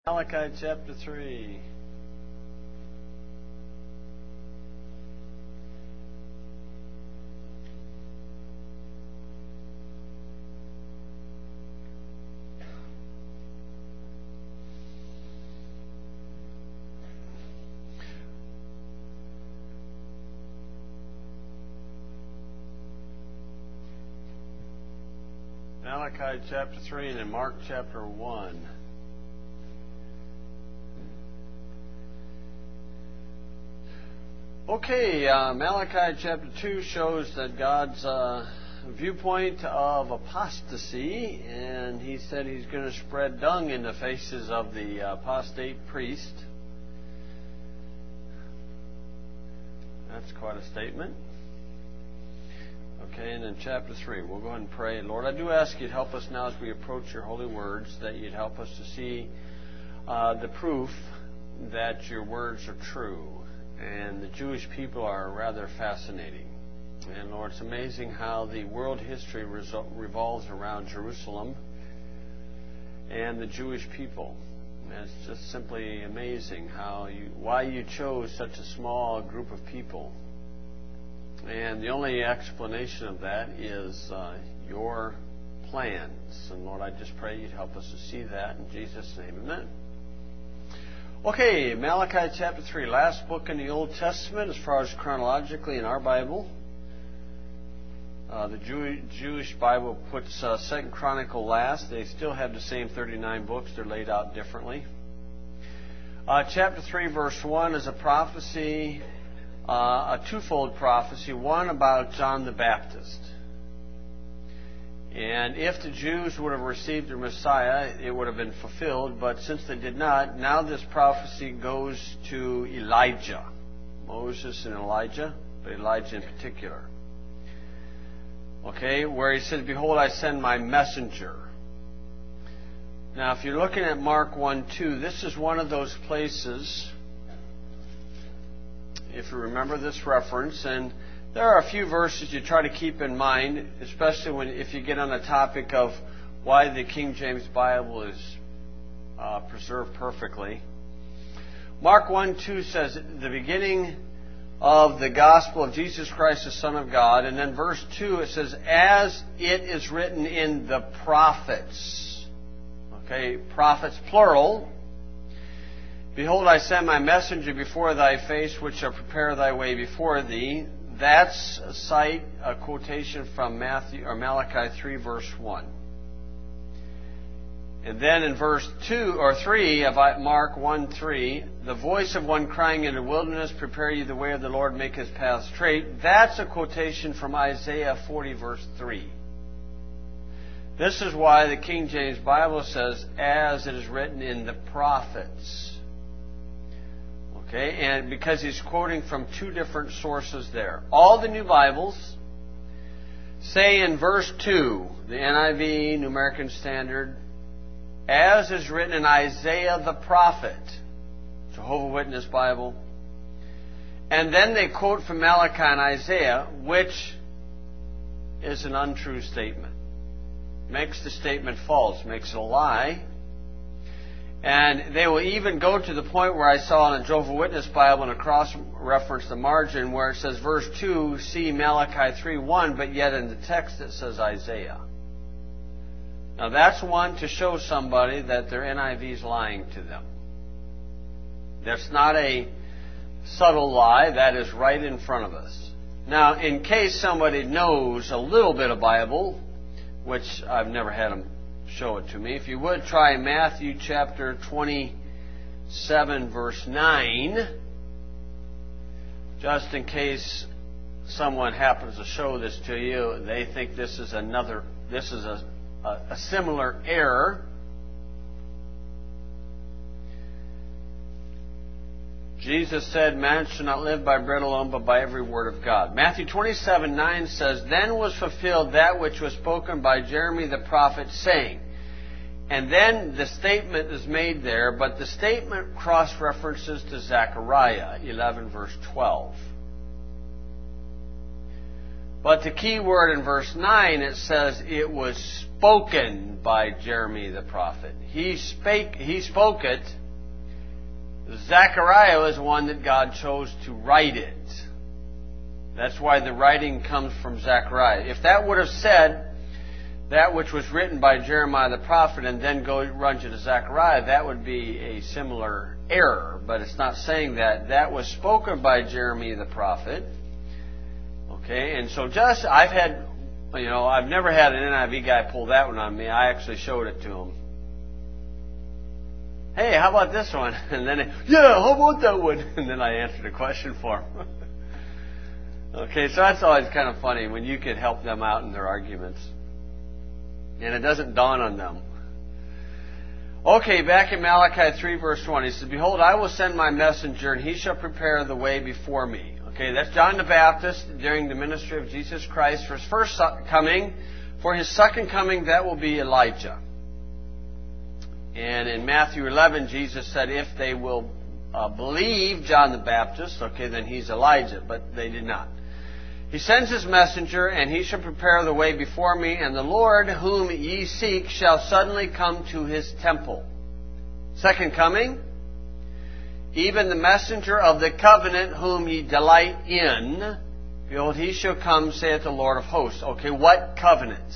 Malachi chapter 3. Malachi chapter 3 and then Mark chapter 1. Okay, Malachi chapter 2 shows that God's viewpoint of apostasy, and he said he's going to spread dung in the faces of the apostate priest. That's quite a statement. Okay, and then chapter 3, we'll go ahead and pray. Lord, I do ask you to help us now as we approach your holy words, that you'd help us to see the proof that your words are true. And the Jewish people are rather fascinating. And Lord, it's amazing how the world history revolves around Jerusalem and the Jewish people. And it's just simply amazing why you chose such a small group of people. And the only explanation of that is your plans. And Lord, I just pray you'd help us to see that in Jesus' name. Amen. Okay, Malachi chapter 3, last book in the Old Testament as far as chronologically in our Bible. The Jewish Bible puts 2nd Chronicle last. They still have the same 39 books. They're laid out differently. Chapter 3, verse 1 is a prophecy, a twofold prophecy. One about John the Baptist. And if the Jews would have received their Messiah, it would have been fulfilled. But since they did not, now this prophecy goes to Elijah. Moses and Elijah, but Elijah in particular. Okay, where he says, "Behold, I send my messenger." Now, if you're looking at Mark 1:2, this is one of those places, if you remember this reference, and there are a few verses you try to keep in mind, especially if you get on the topic of why the King James Bible is preserved perfectly. Mark 1:2 says, the beginning of the gospel of Jesus Christ, the Son of God. And then verse 2, it says, as it is written in the prophets. Okay, prophets plural. "Behold, I send my messenger before thy face, which shall prepare thy way before thee." That's a quotation from Malachi 3, verse 1. And then in verse 2 or 3 of Mark 1:3, "The voice of one crying in the wilderness, prepare ye the way of the Lord, make his path straight." That's a quotation from Isaiah 40, verse 3. This is why the King James Bible says, as it is written in the prophets. Okay, and because he's quoting from two different sources there. All the new Bibles say in verse 2, the NIV, New American Standard, as is written in Isaiah the prophet, Jehovah's Witness Bible. And then they quote from Malachi and Isaiah, which is an untrue statement. Makes the statement false, makes it a lie. And they will even go to the point where I saw in a Jehovah's Witness Bible in a cross-reference, the margin, where it says verse 2, see Malachi 3:1, but yet in the text it says Isaiah. Now that's one to show somebody that their NIV is lying to them. That's not a subtle lie, that is right in front of us. Now, in case somebody knows a little bit of Bible, which I've never had them show it to me. If you would, try Matthew chapter 27, verse 9. Just in case someone happens to show this to you, they think this is a similar error. Jesus said, man shall not live by bread alone, but by every word of God. Matthew 27:9 says, then was fulfilled that which was spoken by Jeremy the prophet, saying. And then the statement is made there, but the statement cross-references to Zechariah 11, verse 12. But the key word in verse 9, it says, it was spoken by Jeremy the prophet. He spoke it. Zechariah was one that God chose to write it. That's why the writing comes from Zechariah. If that would have said that which was written by Jeremiah the prophet and then run to Zechariah, that would be a similar error. But it's not saying that. That was spoken by Jeremy the prophet. Okay, and so I've never had an NIV guy pull that one on me. I actually showed it to him. Hey, how about this one? And then, how about that one? And then I answered a question for him. Okay, so that's always kind of funny when you could help them out in their arguments. And it doesn't dawn on them. Okay, back in Malachi 3, verse 1, he says, Behold, I will send my messenger, and he shall prepare the way before me. Okay, that's John the Baptist during the ministry of Jesus Christ for his first coming. For his second coming, that will be Elijah. And in Matthew 11, Jesus said, if they will believe John the Baptist, okay, then he's Elijah. But they did not. He sends his messenger, and he shall prepare the way before me, and the Lord whom ye seek shall suddenly come to his temple. Second coming, even the messenger of the covenant whom ye delight in, behold, he shall come, saith the Lord of hosts. Okay, what covenant?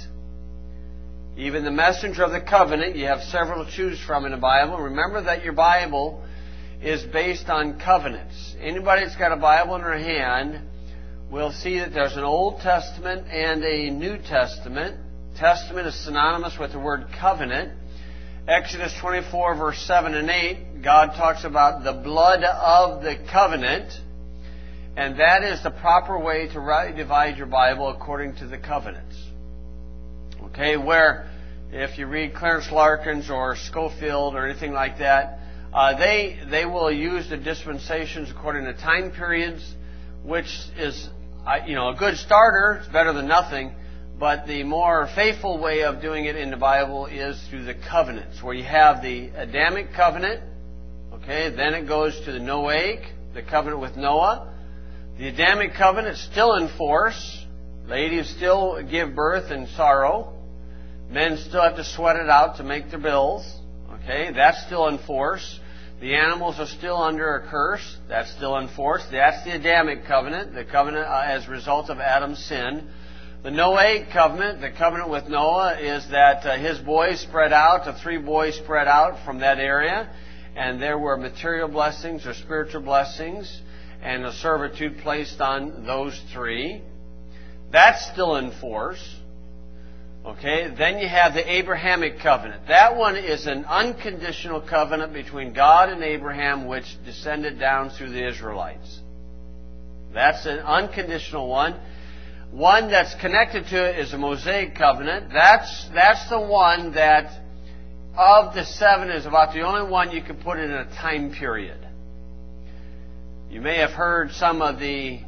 Even the messenger of the covenant, you have several to choose from in the Bible. Remember that your Bible is based on covenants. Anybody that's got a Bible in their hand will see that there's an Old Testament and a New Testament. Testament is synonymous with the word covenant. Exodus 24, verse 7 and 8, God talks about the blood of the covenant. And that is the proper way to divide your Bible according to the covenants. Okay, where if you read Clarence Larkins or Schofield or anything like that, they will use the dispensations according to time periods, which is a good starter. It's better than nothing. But the more faithful way of doing it in the Bible is through the covenants, where you have the Adamic covenant. Okay, then it goes to the Noahic, the covenant with Noah. The Adamic covenant is still in force. Ladies still give birth in sorrow. Men still have to sweat it out to make their bills. Okay, that's still in force. The animals are still under a curse. That's still in force. That's the Adamic covenant, the covenant as a result of Adam's sin. The Noahic covenant, the covenant with Noah, is that his boys spread out, the 3 boys spread out from that area, and there were material blessings or spiritual blessings, and a servitude placed on those 3. That's still in force. Okay, then you have the Abrahamic covenant. That one is an unconditional covenant between God and Abraham, which descended down through the Israelites. That's an unconditional one. One that's connected to it is a Mosaic covenant. That's the one that, of the 7, is about the only one you can put in a time period. You may have heard some of the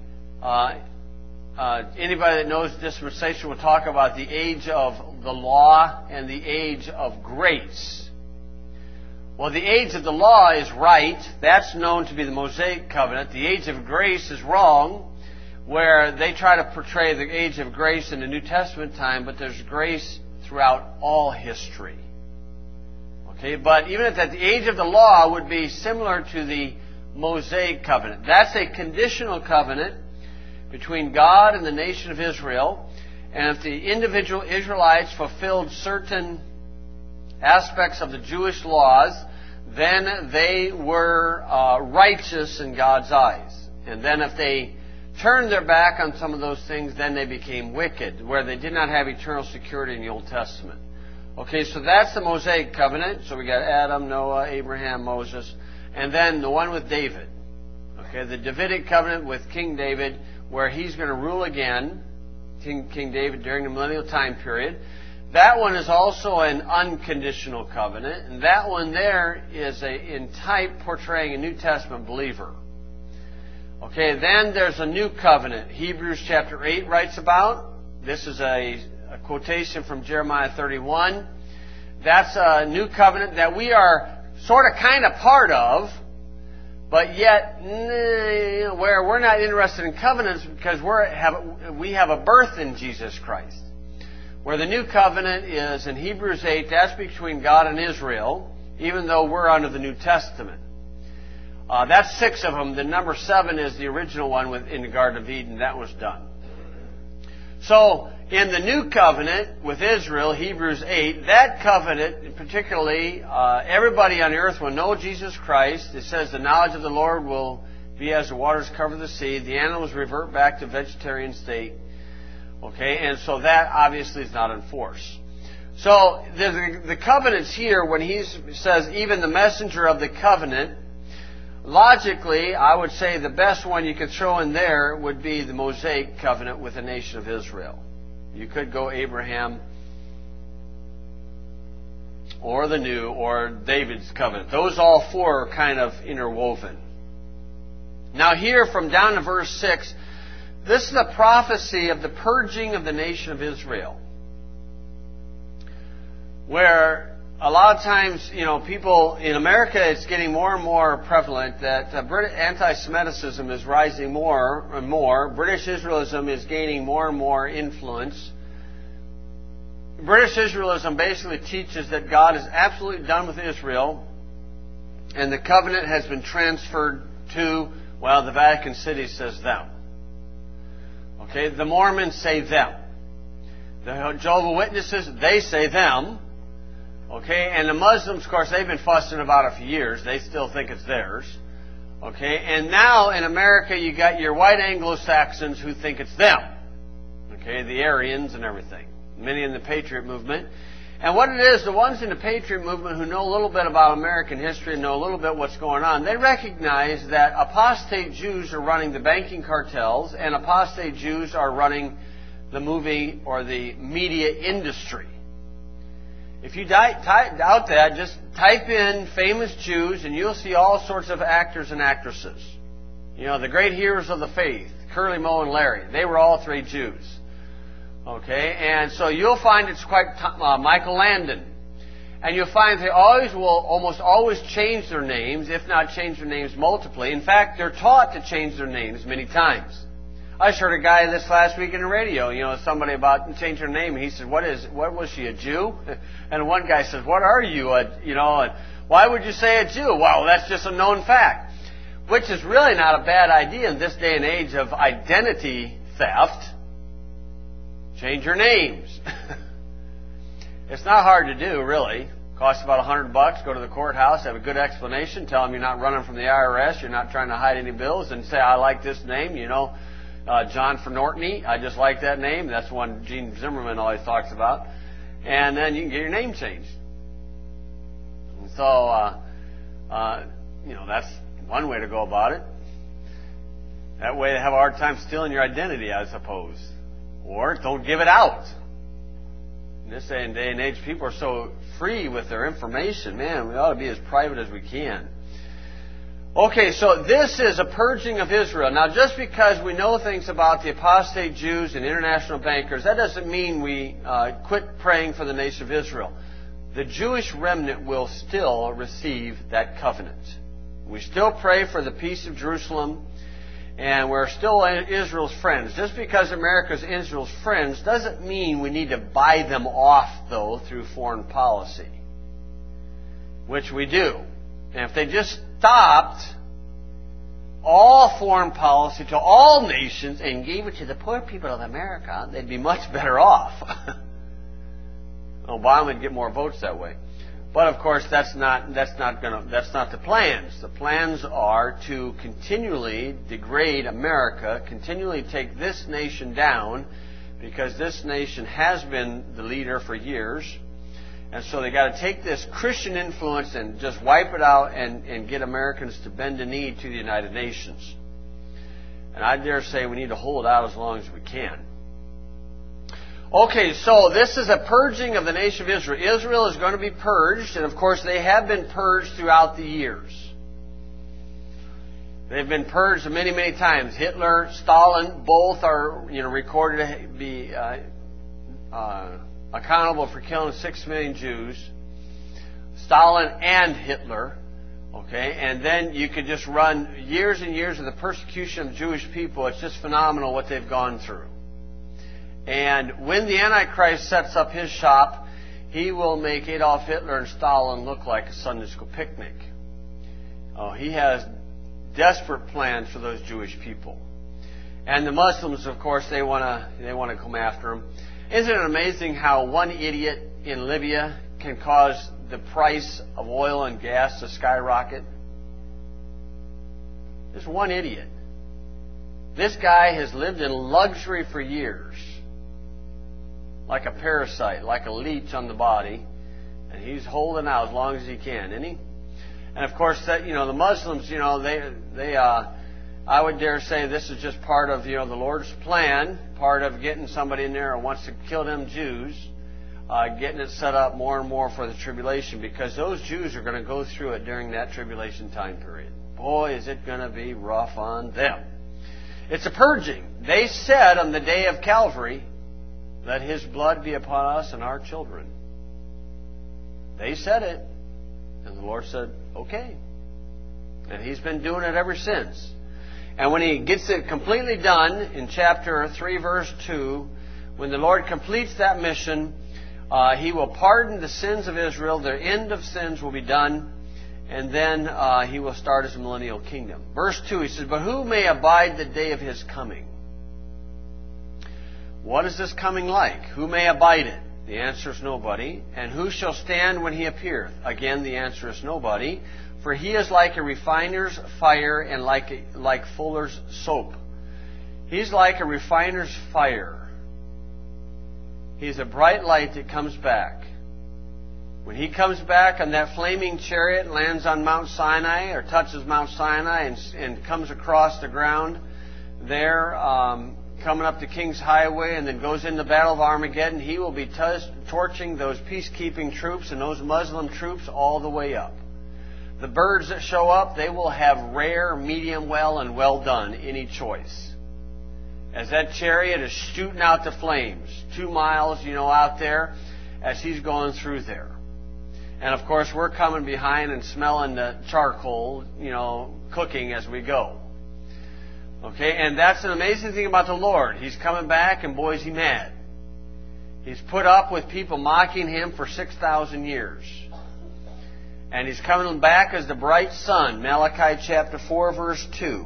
anybody that knows dispensation will talk about the age of the law and the age of grace. Well, the age of the law is right. That's known to be the Mosaic covenant. The age of grace is wrong, where they try to portray the age of grace in the New Testament time, but there's grace throughout all history. Okay, but even at the age of the law would be similar to the Mosaic covenant. That's a conditional covenant between God and the nation of Israel. And if the individual Israelites fulfilled certain aspects of the Jewish laws, then they were righteous in God's eyes. And then if they turned their back on some of those things, then they became wicked, where they did not have eternal security in the Old Testament. Okay, so that's the Mosaic covenant. So we got Adam, Noah, Abraham, Moses, and then the one with David. Okay, the Davidic covenant with King David, where he's going to rule again, King David, during the millennial time period. That one is also an unconditional covenant, and that one there is in type portraying a New Testament believer. Okay, then there's a new covenant. Hebrews chapter 8 writes about. This is a quotation from Jeremiah 31. That's a new covenant that we are sort of kind of part of, but yet where we're not interested in covenants because we have a birth in Jesus Christ. Where the new covenant is in Hebrews 8, that's between God and Israel, even though we're under the New Testament. That's 6 of them. The number 7 is the original one in the Garden of Eden. That was done. So, in the new covenant with Israel, Hebrews 8, that covenant, particularly, everybody on earth will know Jesus Christ. It says the knowledge of the Lord will be as the waters cover the sea. The animals revert back to vegetarian state. Okay, and so that obviously is not in force. So, the covenants here, when he says even the messenger of the covenant, logically, I would say the best one you could throw in there would be the Mosaic covenant with the nation of Israel. You could go Abraham or the new or David's covenant. Those all 4 are kind of interwoven. Now here from down to verse 6, this is a prophecy of the purging of the nation of Israel. Where a lot of times, people in America, it's getting more and more prevalent that anti-Semitism is rising more and more. British Israelism is gaining more and more influence. British Israelism basically teaches that God is absolutely done with Israel, and the covenant has been transferred to, the Vatican City says them. Okay, the Mormons say them. The Jehovah's Witnesses, they say them. Okay, and the Muslims, of course, they've been fussing about it for years. They still think it's theirs. Okay, and now in America you got your white Anglo-Saxons who think it's them. Okay, the Aryans and everything. Many in the Patriot movement. And what it is, the ones in the Patriot movement who know a little bit about American history and know a little bit what's going on, they recognize that apostate Jews are running the banking cartels and apostate Jews are running the movie or the media industry. If you doubt that, just type in famous Jews and you'll see all sorts of actors and actresses. The great heroes of the faith, Curly, Moe, and Larry. They were all 3 Jews. Okay, and so you'll find it's quite Michael Landon. And you'll find they almost always change their names, if not change their names multiply. In fact, they're taught to change their names many times. I just heard a guy this last week in the radio, somebody about change her name. And he said, what was she, a Jew? And one guy says, what are you, and why would you say a Jew? Well, that's just a known fact. Which is really not a bad idea in this day and age of identity theft. Change your names. It's not hard to do, really. Costs about $100. Go to the courthouse, have a good explanation, tell them you're not running from the IRS, you're not trying to hide any bills, and say, I like this name, John Fernortney, I just like that name. That's one Gene Zimmerman always talks about. And then you can get your name changed. And so, that's one way to go about it. That way they have a hard time stealing your identity, I suppose. Or don't give it out. In this day and age, people are so free with their information. Man, we ought to be as private as we can. Okay, so this is a purging of Israel. Now, just because we know things about the apostate Jews and international bankers, that doesn't mean we quit praying for the nation of Israel. The Jewish remnant will still receive that covenant. We still pray for the peace of Jerusalem, and we're still Israel's friends. Just because America's Israel's friends doesn't mean we need to buy them off, though, through foreign policy, which we do. And if they just stopped all foreign policy to all nations and gave it to the poor people of America, they'd be much better off. Obama would get more votes that way. But of course, that's not the plans. The plans are to continually degrade America, continually take this nation down, because this nation has been the leader for years. And so they got to take this Christian influence and just wipe it out and get Americans to bend the knee to the United Nations. And I dare say we need to hold out as long as we can. Okay, so this is a purging of the nation of Israel. Israel is going to be purged, and of course they have been purged throughout the years. They've been purged many, many times. Hitler, Stalin, both are recorded to be accountable for killing 6 million Jews. Stalin and Hitler. Okay, and then you could just run years and years of the persecution of the Jewish people. It's just phenomenal what they've gone through. And when the Antichrist sets up his shop, he will make Adolf Hitler and Stalin look like a Sunday school picnic. He has desperate plans for those Jewish people. And the Muslims, of course, they want to come after him. Isn't it amazing how one idiot in Libya can cause the price of oil and gas to skyrocket? Just one idiot. This guy has lived in luxury for years, like a parasite, like a leech on the body, and he's holding out as long as he can, isn't he? And of course, that the Muslims, I would dare say this is just part of the Lord's plan, part of getting somebody in there who wants to kill them Jews, getting it set up more and more for the tribulation, because those Jews are going to go through it during that tribulation time period. Boy, is it going to be rough on them. It's a purging. They said on the day of Calvary, "Let His blood be upon us and our children." They said it, and the Lord said, "Okay." And He's been doing it ever since. And when He gets it completely done, in chapter 3, verse 2, when the Lord completes that mission, He will pardon the sins of Israel. Their end of sins will be done. And then He will start His millennial kingdom. Verse 2, He says, "But who may abide the day of His coming?" What is this coming like? Who may abide it? The answer is nobody. And who shall stand when He appeareth? Again, the answer is nobody. For He is like a refiner's fire and like fuller's soap. He's like a refiner's fire. He's a bright light that comes back. When He comes back on that flaming chariot, lands on Mount Sinai, or touches Mount Sinai and comes across the ground there, coming up the King's Highway, and then goes into the Battle of Armageddon, He will be torching those peacekeeping troops and those Muslim troops all the way up. The birds that show up, they will have rare, medium well, and well done, any choice. As that chariot is shooting out the flames, 2 miles, out there, as He's going through there. And of course, we're coming behind and smelling the charcoal, cooking as we go. Okay, and that's an amazing thing about the Lord. He's coming back, and boy, is He mad. He's put up with people mocking Him for 6,000 years. And He's coming back as the bright sun, Malachi chapter 4, verse 2.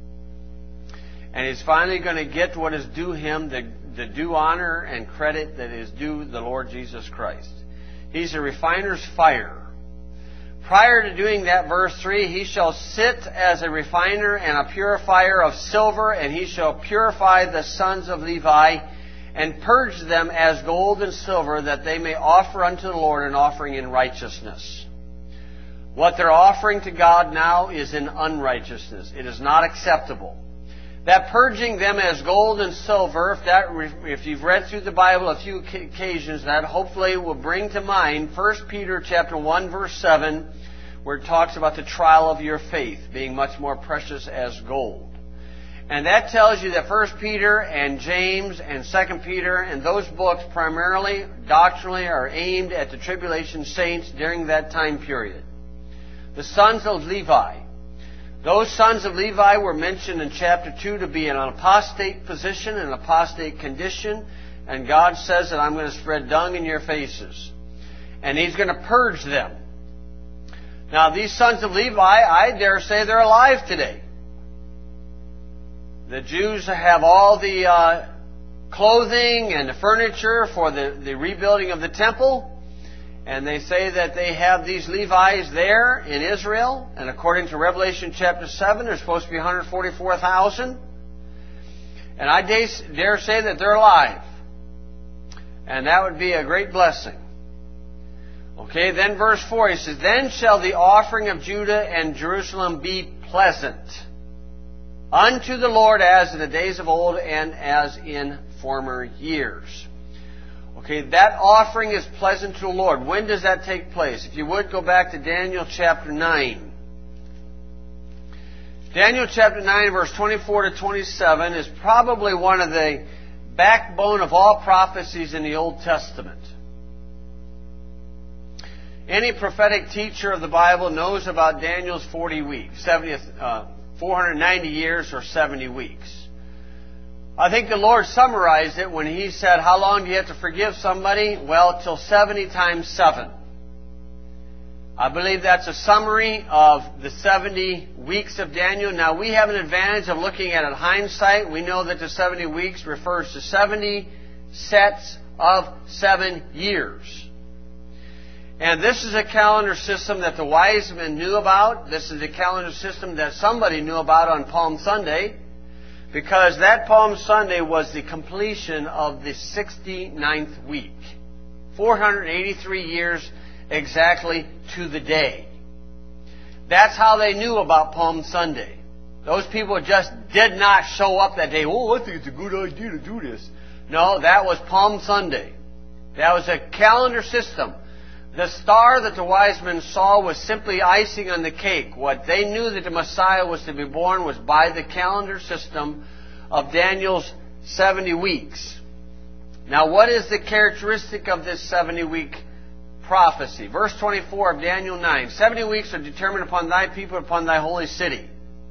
And He's finally going to get what is due Him, the due honor and credit that is due the Lord Jesus Christ. He's a refiner's fire. Prior to doing that, verse 3, He shall sit as a refiner and a purifier of silver, and He shall purify the sons of Levi, and purge them as gold and silver, that they may offer unto the Lord an offering in righteousness. What they're offering to God now is in unrighteousness. It is not acceptable. That purging them as gold and silver, if you've read through the Bible a few occasions, that hopefully will bring to mind 1 Peter chapter 1, verse 7, where it talks about the trial of your faith being much more precious as gold. And that tells you that 1 Peter and James and 2 Peter and those books primarily, doctrinally, are aimed at the tribulation saints during that time period. The sons of Levi. Those sons of Levi were mentioned in chapter 2 to be in an apostate position, an apostate condition. And God says that I'm going to spread dung in your faces. And He's going to purge them. Now, these sons of Levi, I dare say they're alive today. The Jews have all the clothing and the furniture for the rebuilding of the temple. And they say that they have these Levites there in Israel. And according to Revelation chapter 7, there's supposed to be 144,000. And I dare say that they're alive. And that would be a great blessing. Okay, then verse 4, He says, "Then shall the offering of Judah and Jerusalem be pleasant unto the Lord as in the days of old and as in former years." Okay, that offering is pleasant to the Lord. When does that take place? If you would, go back to Daniel chapter 9. Daniel chapter 9, verse 24 to 27 is probably one of the backbone of all prophecies in the Old Testament. Any prophetic teacher of the Bible knows about Daniel's 40 weeks, 490 years or 70 weeks. I think the Lord summarized it when He said, how long do you have to forgive somebody? Well, till 70 times 7. I believe that's a summary of the 70 weeks of Daniel. Now, we have an advantage of looking at it in hindsight. We know that the 70 weeks refers to 70 sets of 7 years. And this is a calendar system that the wise men knew about. This is a calendar system that somebody knew about on Palm Sunday, because that Palm Sunday was the completion of the 69th week. 483 years exactly to the day. That's how they knew about Palm Sunday. Those people just did not show up that day. Oh, I think it's a good idea to do this. No, that was Palm Sunday. That was a calendar system. The star that the wise men saw was simply icing on the cake. What they knew that the Messiah was to be born was by the calendar system of Daniel's 70 weeks. Now, what is the characteristic of this 70-week prophecy? Verse 24 of Daniel 9. 70 weeks are determined upon thy people, upon thy holy city.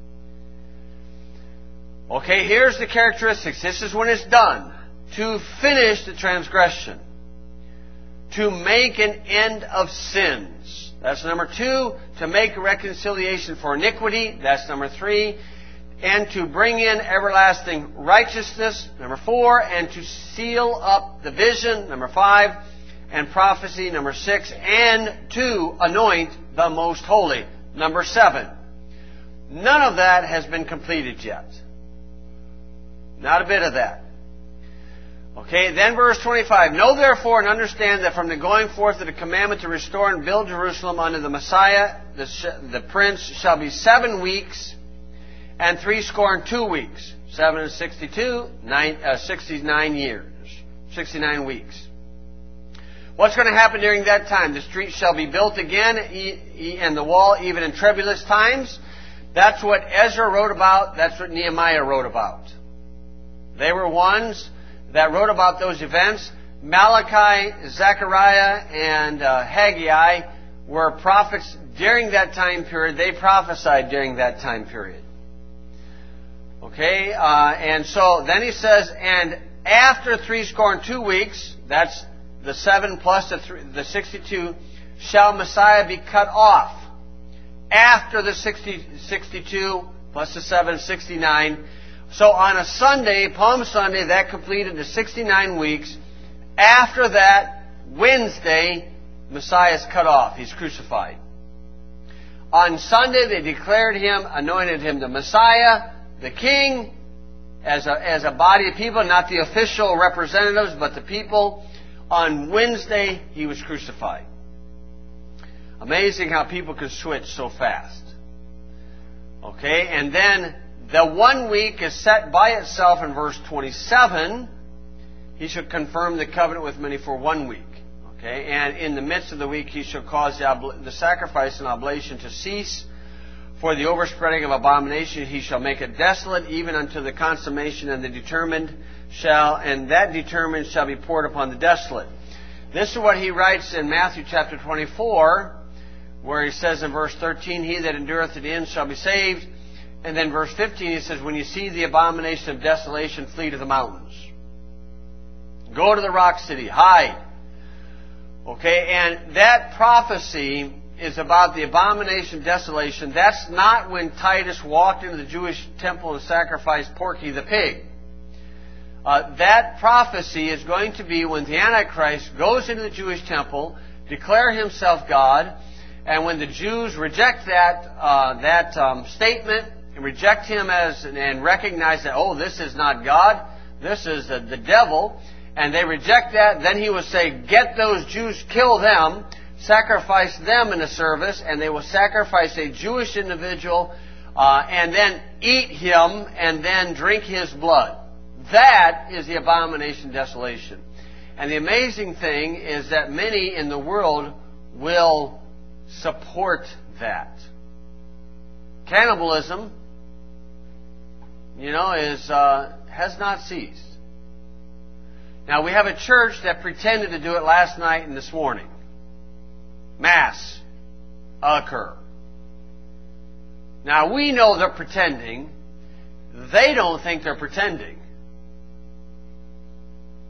Okay, here's the characteristics. This is when it's done. To finish the transgression. To make an end of sins. That's number 2. To make a reconciliation for iniquity. That's number 3. And to bring in everlasting righteousness. Number 4. And to seal up the vision. Number 5. And prophecy. Number 6. And to anoint the most holy. Number 7. None of that has been completed yet. Not a bit of that. Okay, then verse 25. Know therefore and understand that from the going forth of the commandment to restore and build Jerusalem unto the Messiah, the Prince, shall be 7 weeks and 62 weeks. 7 and 62, 69 years. 69 weeks. What's going to happen during that time? The street shall be built again, and the wall even in troublous times. That's what Ezra wrote about. That's what Nehemiah wrote about. They were ones that wrote about those events. Malachi, Zechariah, and Haggai were prophets during that time period. They prophesied during that time period. Okay, and so then he says, and after 62 weeks, that's the 7 plus the 62, shall Messiah be cut off. After the 62 plus the 7, 69. So on a Sunday, Palm Sunday, that completed the 69 weeks. After that, Wednesday, Messiah is cut off. He's crucified. On Sunday, they declared Him, anointed Him the Messiah, the King, as a body of people, not the official representatives, but the people. On Wednesday, He was crucified. Amazing how people can switch so fast. Okay, and then the 1 week is set by itself in verse 27. He shall confirm the covenant with many for 1 week. Okay, and in the midst of the week he shall cause the sacrifice and oblation to cease. For the overspreading of abomination he shall make it desolate, even unto the consummation, and that determined shall be poured upon the desolate. This is what he writes in Matthew chapter 24, where he says in verse 13, He that endureth to the end shall be saved. And then verse 15, he says, when you see the abomination of desolation, flee to the mountains. Go to the rock city. Hide. Okay, and that prophecy is about the abomination of desolation. That's not when Titus walked into the Jewish temple and sacrificed Porky the pig. That prophecy is going to be when the Antichrist goes into the Jewish temple, declare himself God, and when the Jews reject that statement, and reject Him and recognize that, oh, this is not God, this is the devil, and they reject that, then He will say, get those Jews, kill them, sacrifice them in a service, and they will sacrifice a Jewish individual, and then eat him, and then drink his blood. That is the abomination of desolation. And the amazing thing is that many in the world will support that. Cannibalism, has not ceased. Now, we have a church that pretended to do it last night and this morning. Mass occur. Now, we know they're pretending. They don't think they're pretending.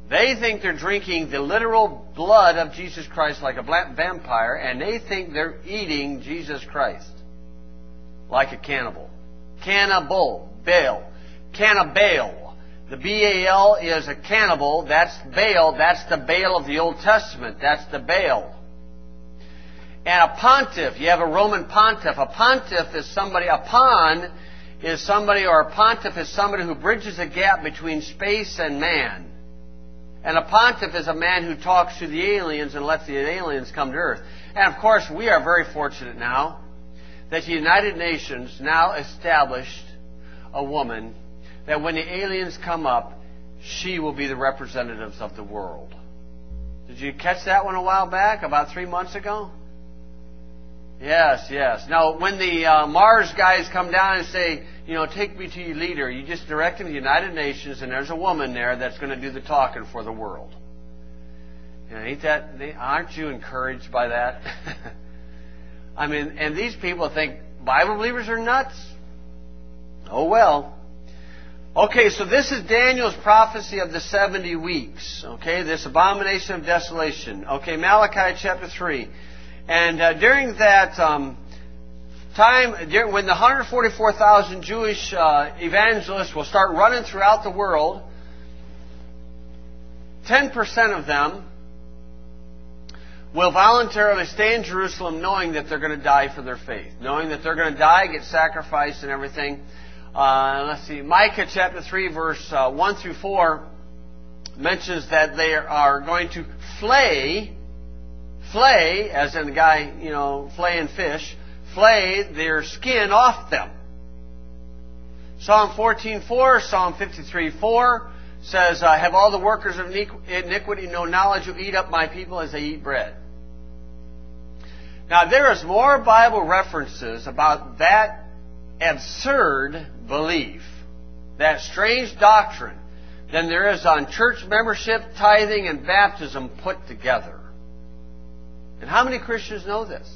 They think they're drinking the literal blood of Jesus Christ like a black vampire, and they think they're eating Jesus Christ like a cannibal. Cannibal. Baal. Cannibal. The B-A-L is a cannibal. That's Baal. That's the Baal of the Old Testament. That's the Baal. And a pontiff. You have a Roman pontiff. A pontiff is somebody, a pon is somebody, or a pontiff is somebody who bridges a gap between space and man. And a pontiff is a man who talks to the aliens and lets the aliens come to Earth. And of course, we are very fortunate now that the United Nations now established a woman that when the aliens come up, she will be the representatives of the world. Did you catch that one a while back, about 3 months ago? Yes, yes. Now, when the Mars guys come down and say, you know, take me to your leader, you just direct them to the United Nations, and there's a woman there that's going to do the talking for the world. You know, aren't you encouraged by that? I mean, and these people think Bible believers are nuts. Oh, well. Okay, so this is Daniel's prophecy of the 70 weeks. Okay, this abomination of desolation. Okay, Malachi chapter 3. And during that time, when the 144,000 Jewish evangelists will start running throughout the world, 10% of them will voluntarily stay in Jerusalem knowing that they're going to die for their faith. Knowing that they're going to die, get sacrificed and everything. Let's see, Micah chapter 3 verse 1 through 4 mentions that they are going to flay, as in the guy, you know, flaying fish, flay their skin off them. Psalm 14:4, Psalm 53:4 says, have all the workers of iniquity no knowledge who eat up my people as they eat bread. Now there is more Bible references about that absurd belief, that strange doctrine, than there is on church membership, tithing, and baptism put together. And how many Christians know this?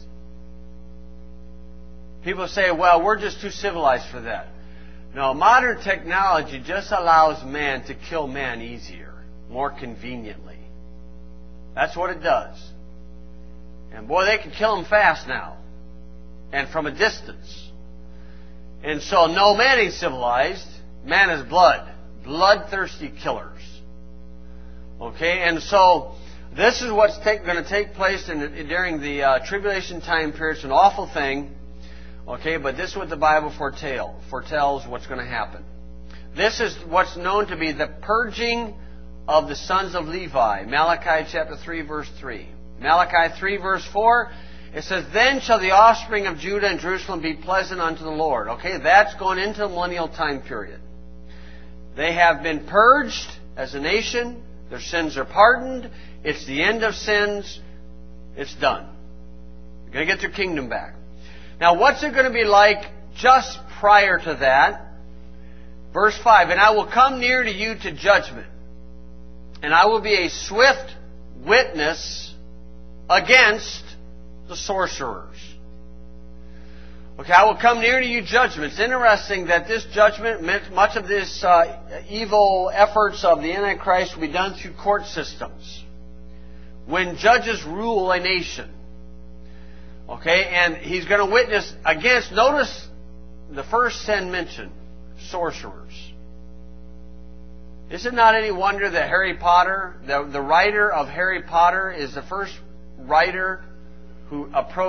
People say, well, we're just too civilized for that. No, modern technology just allows man to kill man easier, more conveniently. That's what it does. And boy, they can kill him fast now. And from a distance. And so, no, man ain't civilized. Man is blood. Bloodthirsty killers. Okay, and so this is what's going to take place during the tribulation time period. It's an awful thing. Okay, but this is what the Bible foretells what's going to happen. This is what's known to be the purging of the sons of Levi. Malachi chapter 3, verse 3. Malachi 3, verse 4, it says, then shall the offspring of Judah and Jerusalem be pleasant unto the Lord. Okay, that's going into the millennial time period. They have been purged as a nation. Their sins are pardoned. It's the end of sins. It's done. They're going to get their kingdom back. Now, what's it going to be like just prior to that? Verse 5, and I will come near to you to judgment, and I will be a swift witness against the sorcerers. Okay, I will come near to you judgment. It's interesting that this judgment, much of this evil efforts of the Antichrist will be done through court systems. When judges rule a nation. Okay, and he's going to witness against, notice the first sin mentioned, sorcerers. Is it not any wonder that Harry Potter, the writer of Harry Potter, is the first writer who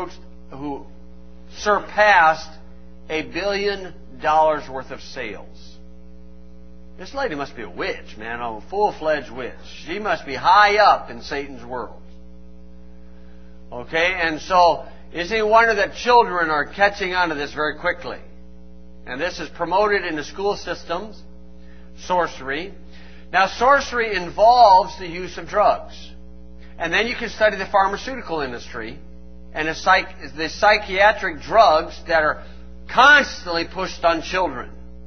surpassed $1 billion worth of sales? This lady must be a witch, man, a full-fledged witch. She must be high up in Satan's world. Okay, and so is it any wonder that children are catching on to this very quickly? And this is promoted in the school systems, sorcery. Now, sorcery involves the use of drugs. And then you can study the pharmaceutical industry and the psychiatric drugs that are constantly pushed on children.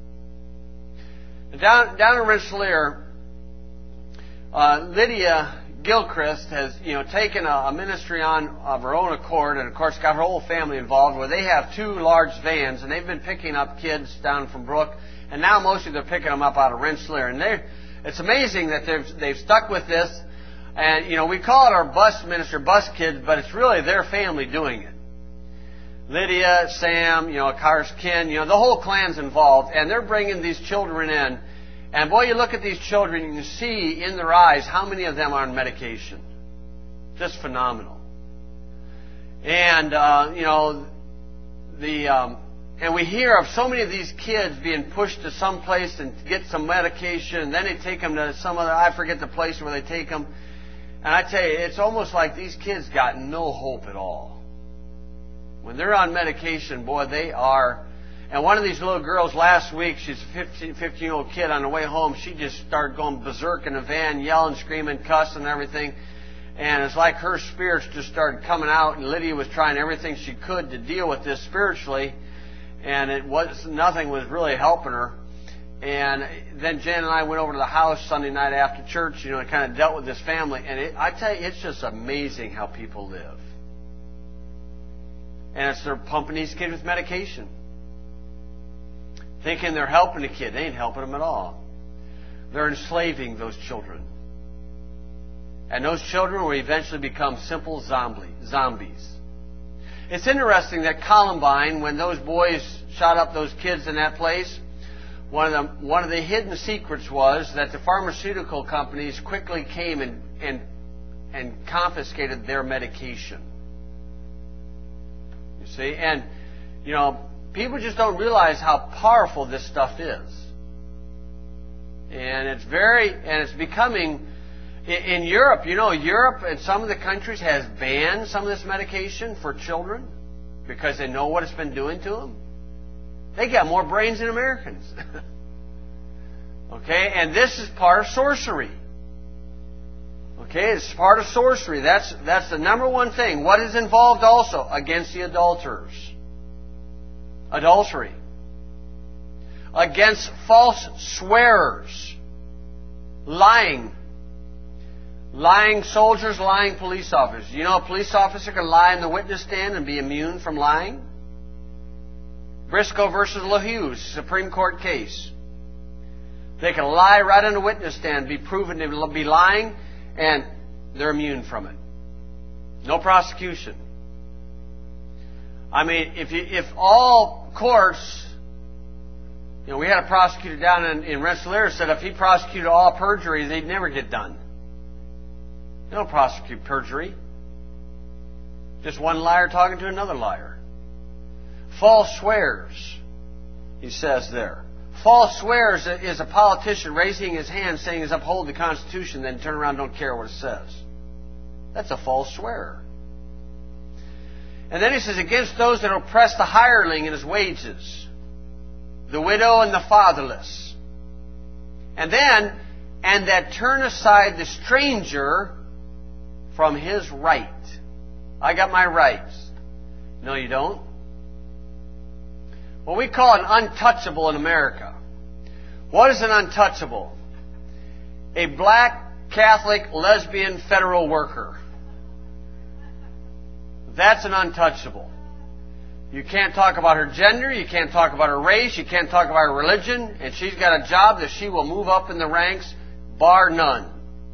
Down in Rensselaer, Lydia Gilchrist has taken a ministry on of her own accord, and of course got her whole family involved, where they have 2 large vans, and they've been picking up kids down from Brook, and now mostly they're picking them up out of Rensselaer. And It's amazing that they've stuck with this. And, we call it our bus minister, bus kids, but it's really their family doing it. Lydia, Sam, Car's Ken, the whole clan's involved, and they're bringing these children in. And boy, you look at these children, and you see in their eyes how many of them are on medication. Just phenomenal. And, and we hear of so many of these kids being pushed to some place and get some medication, and then they take them to some other, I forget the place where they take them. And I tell you, it's almost like these kids got no hope at all. When they're on medication, boy, they are. And one of these little girls last week, she's a 15-year-old kid, on the way home, she just started going berserk in the van, yelling, screaming, cussing and everything. And it's like her spirits just started coming out, and Lydia was trying everything she could to deal with this spiritually, and nothing was really helping her. And then Jen and I went over to the house Sunday night after church, and kind of dealt with this family. And I tell you, it's just amazing how people live. And they're pumping these kids with medication, thinking they're helping the kid. They ain't helping them at all. They're enslaving those children. And those children will eventually become simple zombies. It's interesting that Columbine, when those boys shot up those kids in that place, one of the hidden secrets was that the pharmaceutical companies quickly came and confiscated their medication. You see? And, people just don't realize how powerful this stuff is. And it's becoming, in Europe, Europe and some of the countries has banned some of this medication for children because they know what it's been doing to them. They got more brains than Americans. Okay? And this is part of sorcery. Okay? It's part of sorcery. That's the number one thing. What is involved also? Against the adulterers. Adultery. Against false swearers. Lying. Lying soldiers, lying police officers. A police officer can lie in the witness stand and be immune from lying? Briscoe versus LaHue, Supreme Court case. They can lie right on the witness stand, be proven to be lying, and they're immune from it. No prosecution. I mean, if all courts, we had a prosecutor down in Rensselaer said if he prosecuted all perjury, they'd never get done. They don't prosecute perjury. Just one liar talking to another liar. False swears, he says there. False swears is a politician raising his hand saying he's uphold the Constitution, then turn around and don't care what it says. That's a false swearer. And then he says, against those that oppress the hireling in his wages, the widow and the fatherless. And then, and that turn aside the stranger from his right. I got my rights. No, you don't. What we call an untouchable in America. What is an untouchable? A black, Catholic, lesbian, federal worker. That's an untouchable. You can't talk about her gender, you can't talk about her race, you can't talk about her religion, and she's got a job that she will move up in the ranks, bar none.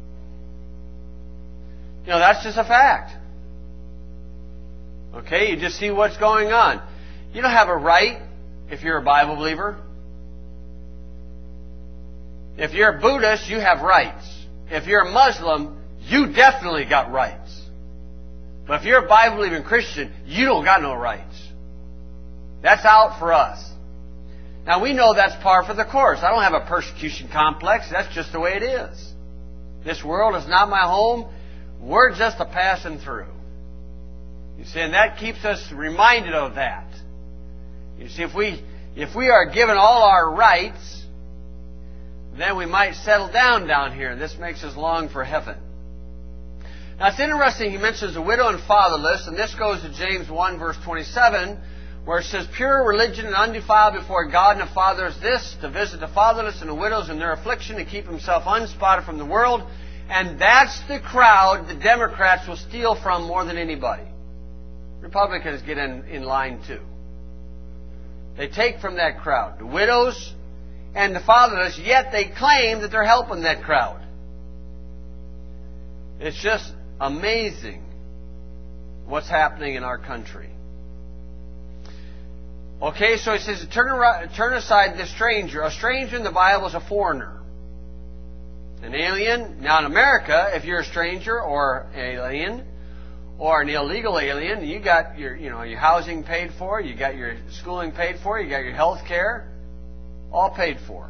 That's just a fact. Okay, you just see what's going on. You don't have a right if you're a Bible believer. If you're a Buddhist, you have rights. If you're a Muslim, you definitely got rights. But if you're a Bible-believing Christian, you don't got no rights. That's out for us. Now, we know that's par for the course. I don't have a persecution complex. That's just the way it is. This world is not my home. We're just a passing through. You see, and that keeps us reminded of that. You see, if we are given all our rights, then we might settle down here. This makes us long for heaven. Now, it's interesting, he mentions the widow and fatherless, and this goes to James 1, verse 27, where it says, pure religion and undefiled before God and the Father is this, to visit the fatherless and the widows in their affliction, and keep himself unspotted from the world. And that's the crowd the Democrats will steal from more than anybody. Republicans get in line too. They take from that crowd the widows and the fatherless, yet they claim that they're helping that crowd. It's just amazing what's happening in our country. Okay, so he says, turn aside the stranger. A stranger in the Bible is a foreigner. An alien. Now in America, if you're a stranger or alien, or an illegal alien, you got your housing paid for, you got your schooling paid for, you got your health care, all paid for.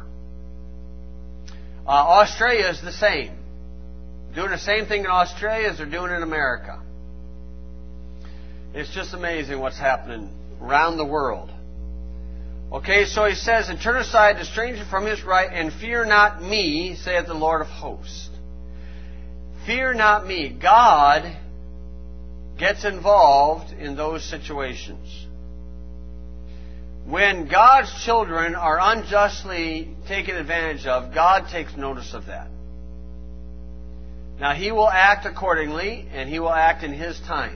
Australia is the same. Doing the same thing in Australia as they're doing in America. It's just amazing what's happening around the world. Okay, so he says, and turn aside the stranger from his right, and fear not me, saith the Lord of hosts. Fear not me. God gets involved in those situations. When God's children are unjustly taken advantage of, God takes notice of that. Now, He will act accordingly, and He will act in His time.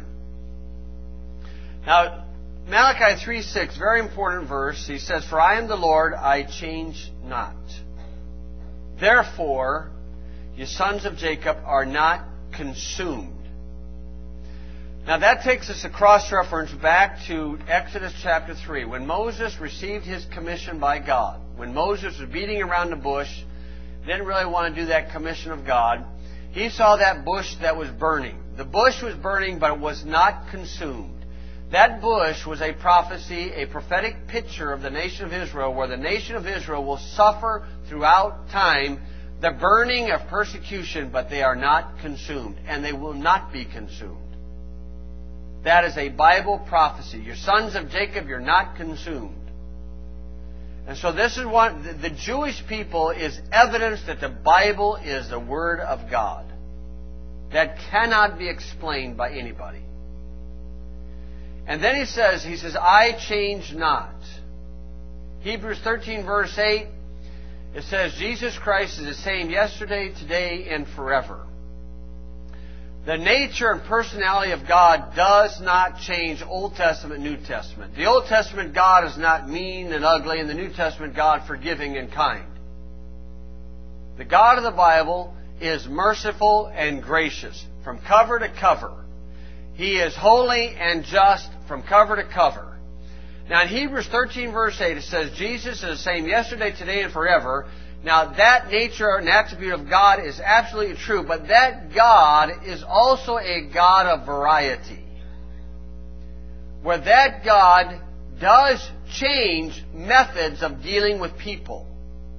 Now, Malachi 3:6, very important verse. He says, "For I am the Lord, I change not. Therefore, you sons of Jacob are not consumed." Now that takes us a cross-reference back to Exodus chapter 3, when Moses received his commission by God. When Moses was beating around the bush, didn't really want to do that commission of God, he saw that bush that was burning. The bush was burning, but it was not consumed. That bush was a prophecy, a prophetic picture of the nation of Israel, where the nation of Israel will suffer throughout time the burning of persecution, but they are not consumed, and they will not be consumed. That is a Bible prophecy. Your sons of Jacob, you're not consumed. And so this is what the Jewish people is evidence that the Bible is the Word of God. That cannot be explained by anybody. And then he says, I change not. Hebrews 13 verse 8, it says, Jesus Christ is the same yesterday, today, and forever. The nature and personality of God does not change Old Testament, New Testament. The Old Testament God is not mean and ugly, and the New Testament God forgiving and kind. The God of the Bible is merciful and gracious from cover to cover. He is holy and just from cover to cover. Now in Hebrews 13 verse 8 it says, Jesus is the same yesterday, today, and forever. Now that nature and attribute of God is absolutely true, but that God is also a God of variety. Where that God does change methods of dealing with people.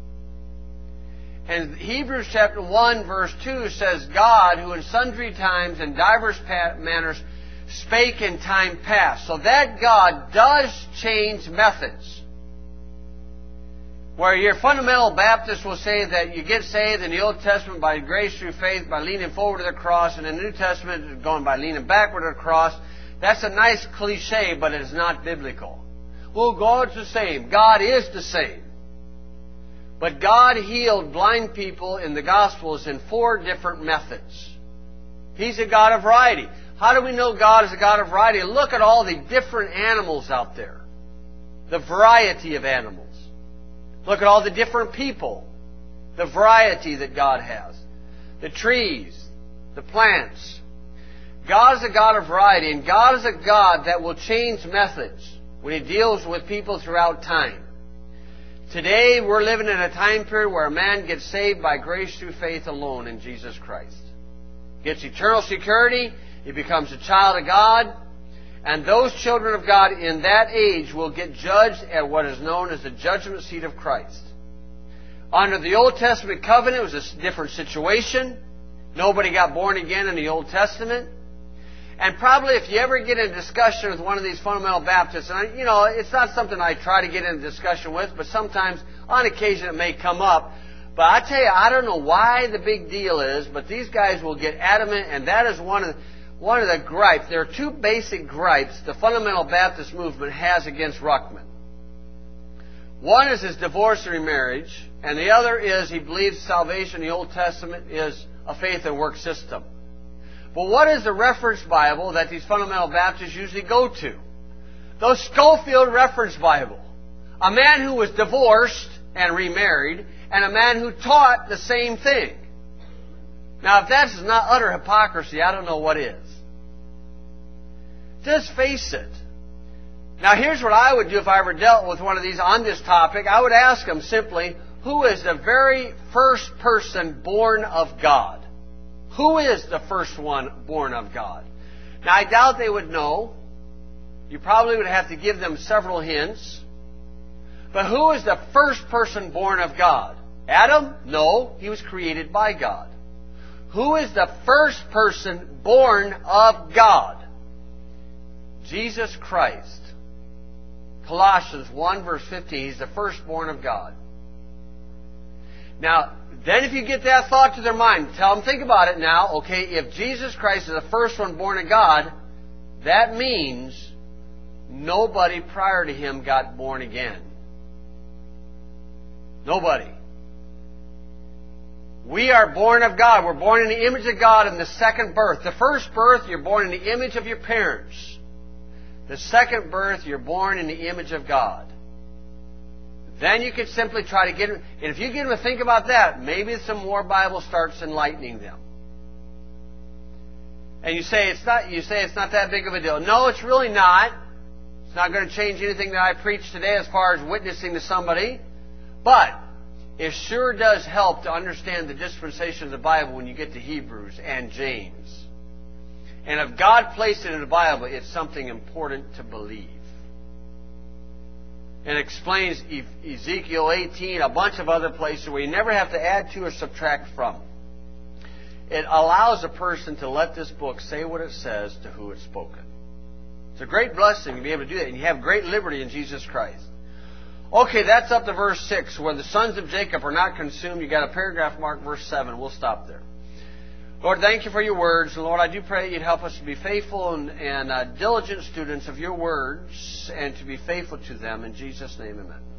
And Hebrews chapter 1 verse 2 says, God, who in sundry times and divers manners spake in time past. So that God does change methods. Where your fundamental Baptists will say that you get saved in the Old Testament by grace through faith, by leaning forward to the cross, and in the New Testament going by leaning backward to the cross. That's a nice cliche, but it is not biblical. Well, God's the same. God is the same. But God healed blind people in the Gospels in 4 different methods. He's a God of variety. How do we know God is a God of variety? Look at all the different animals out there. The variety of animals. Look at all the different people. The variety that God has. The trees. The plants. God is a God of variety, and God is a God that will change methods when He deals with people throughout time. Today, we're living in a time period where a man gets saved by grace through faith alone in Jesus Christ. Gets eternal security. He becomes a child of God. And those children of God in that age will get judged at what is known as the judgment seat of Christ. Under the Old Testament covenant, it was a different situation. Nobody got born again in the Old Testament. And probably if you ever get in a discussion with one of these fundamental Baptists, and it's not something I try to get in a discussion with, but sometimes, on occasion, it may come up. But I tell you, I don't know why the big deal is, but these guys will get adamant, and that is one of the gripes. There are 2 basic gripes the fundamental Baptist movement has against Ruckman. One is his divorce and remarriage, and the other is he believes salvation in the Old Testament is a faith and work system. But what is the reference Bible that these fundamental Baptists usually go to? The Scofield Reference Bible. A man who was divorced and remarried, and a man who taught the same thing. Now, if that's not utter hypocrisy, I don't know what is. Just face it. Now, here's what I would do if I ever dealt with one of these on this topic. I would ask them simply, who is the very first person born of God? Who is the first one born of God? Now, I doubt they would know. You probably would have to give them several hints. But who is the first person born of God? Adam? No, he was created by God. Who is the first person born of God? Jesus Christ. Colossians 1 verse 15, He's the firstborn of God. Now, then if you get that thought to their mind, tell them, think about it now. Okay, if Jesus Christ is the first one born of God, that means nobody prior to Him got born again. Nobody. We are born of God. We're born in the image of God in the second birth. The first birth, you're born in the image of your parents. The second birth, you're born in the image of God. Then you could simply try to get them, and if you get them to think about that, maybe some more Bible starts enlightening them. And you say it's not that big of a deal. No, it's really not. It's not going to change anything that I preach today as far as witnessing to somebody. But it sure does help to understand the dispensation of the Bible when you get to Hebrews and James. And if God placed it in the Bible, it's something important to believe. And explains Ezekiel 18, a bunch of other places where you never have to add to or subtract from. It allows a person to let this book say what it says to who it's spoken. It's a great blessing to be able to do that. And you have great liberty in Jesus Christ. Okay, that's up to verse 6, where the sons of Jacob are not consumed. You've got a paragraph mark, verse 7. We'll stop there. Lord, thank you for your words. And Lord, I do pray you'd help us to be faithful and diligent students of your words and to be faithful to them. In Jesus' name, amen.